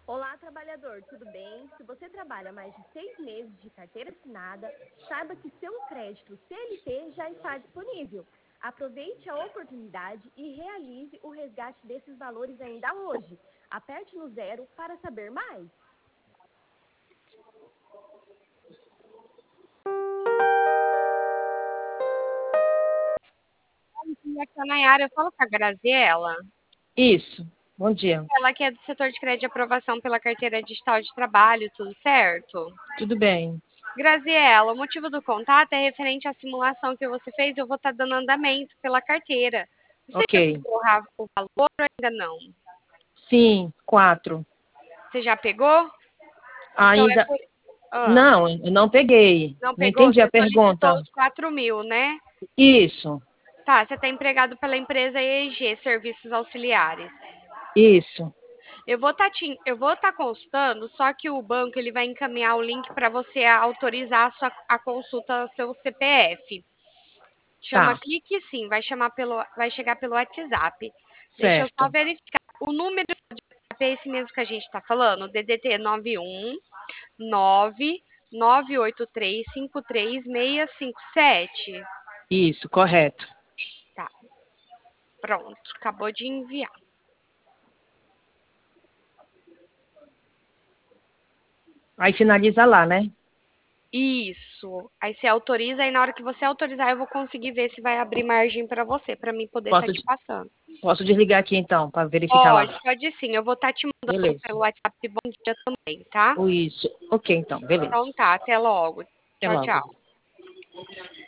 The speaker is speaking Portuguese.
Olá, trabalhador, tudo bem? Se você trabalha mais de 6 meses de carteira assinada, saiba que seu crédito CLT já está disponível. Aproveite a oportunidade e realize o resgate desses valores ainda hoje. Aperte no 0 para saber mais. Bom dia, aqui é a Nayara. Eu falo com a Graziela. Isso. Bom dia. Ela que é do setor de crédito de aprovação pela carteira digital de trabalho, tudo certo? Tudo bem. Graziela, o motivo do contato é referente à simulação que você fez. Eu vou estar dando andamento pela carteira. Você já Ok. pegou, Rafa, o valor ou ainda não? Sim, 4. Você já pegou? Então é Ainda. por... Ah, Não, eu não peguei. não Não pegou? entendi a Você solicitou pergunta. os 4.000, né? Isso, Tá, você está empregado pela empresa EEG, Serviços Auxiliares. isso. Eu vou estar consultando, só que o banco ele vai encaminhar o link para você autorizar a consulta ao seu CPF. Chama Tá, Clique Sim, vai chegar pelo WhatsApp. Deixa eu só certo. verificar. O número de WhatsApp é esse mesmo que a gente está falando, DDT 91 983 53657. Isso, correto. Tá, pronto, acabou de enviar. Aí finaliza lá, né? Isso. Aí você autoriza, aí na hora que você autorizar, eu vou conseguir ver se vai abrir margem para você, para mim poder estar Posso, te passando. posso desligar aqui então, para verificar lá. Pode sim. Eu vou estar te mandando Beleza. pelo WhatsApp bom dia também, tá? Isso. Ok, então, beleza. Então tá, até logo. Até Tchau, logo. tchau.